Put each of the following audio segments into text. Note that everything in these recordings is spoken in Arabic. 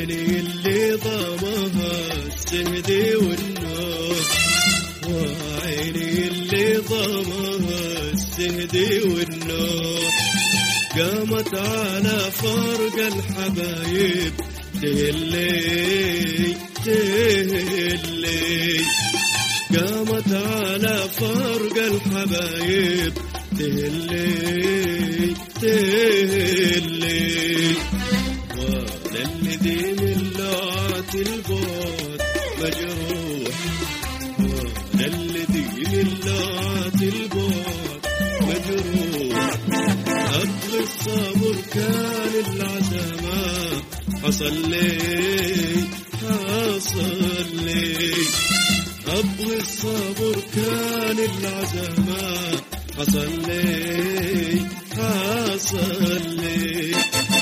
وعيني اللي ضمها السهد والنور، وعيني اللي ضمها السهد والنور، قامت على فرق الحبايب تهلي تهلي، قامت على فرق الحبايب تهلي تهلي، وانا الذي من لعات البعد مجروح، وانا الذي من لعات البعد مجروح، أبغي الصبر كان العزمة حصل لي حصل لي، أبغي الصبر كان العزمة حصل لي حصل لي.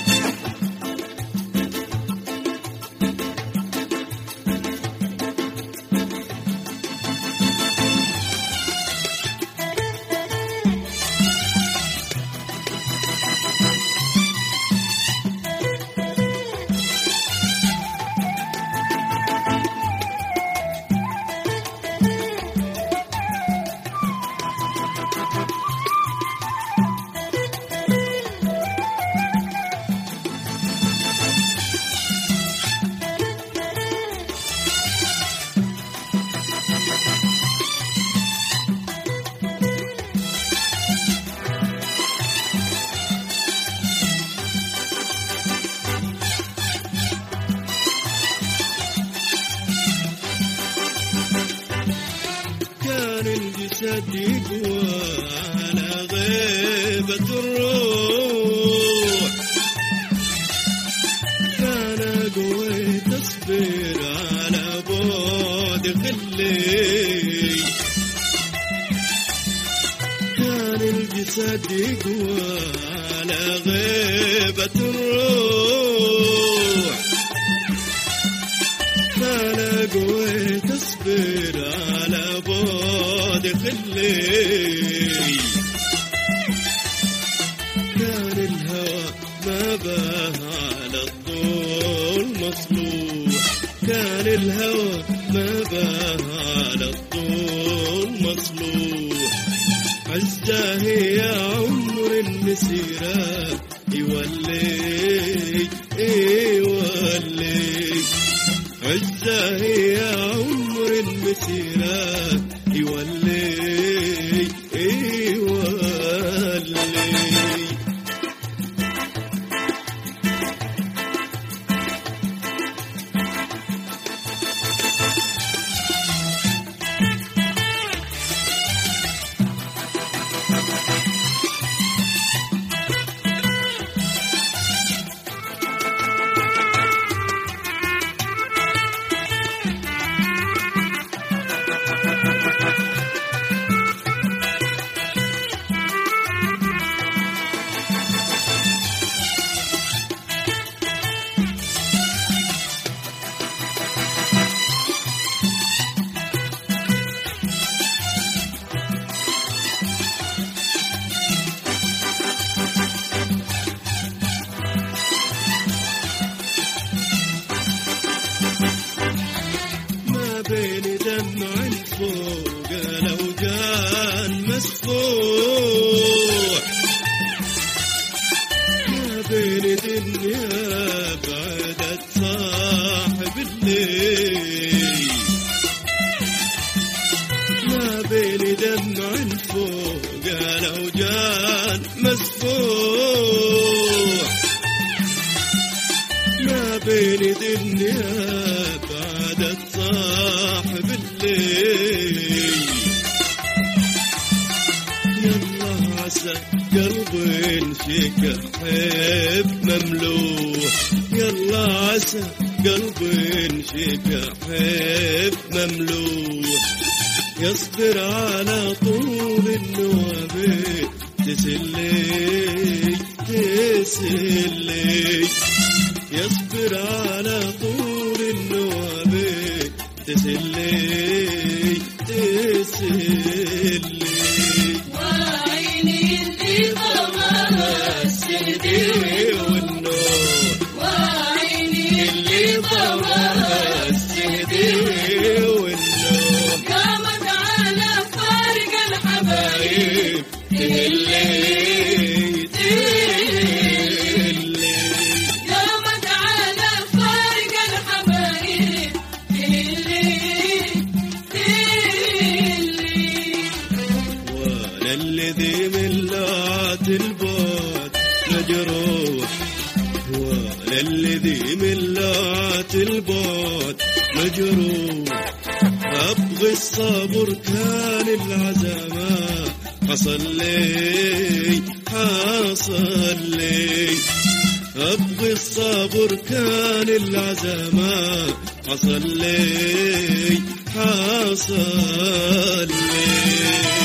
الجسد يقوى على غيبة الروح، كان قويت أصبر على بعد خلي، كان الجسد يقوى على غيبة الروح، كان قويت أصبر على بعد خلي، كان الهوى ما باه على الطول مصلوح، كان الهوى ما باه على الطول مصلوح، عزاه يا عمر المسيرة يولي يولي، عزاه يا عمر المسيرة يولي يولي. بين دمع فوق الأوجان مسفوح، ما بين دنيا بعدت صاحب الليل، ما بين دمع فوق الأوجان مسفوح، ما بين دنيا بعدت صاحب الليل، يلا عسى قلبي انشكى حب مملوح، يلا عسى قلبي انشكى حب مملوح، يصبر على طول النوابي تسلي تسلي، يصبر على طول النوابي تسلي تسلي، وعيني اللي ضمها السهد والنور، وعيني اللي مجروح، وللذي من لات البعد مجروح. أبغي الصبر كان العزمات حصل لي حصل لي، أبغي الصبر كان العزمات حصل لي حصل لي.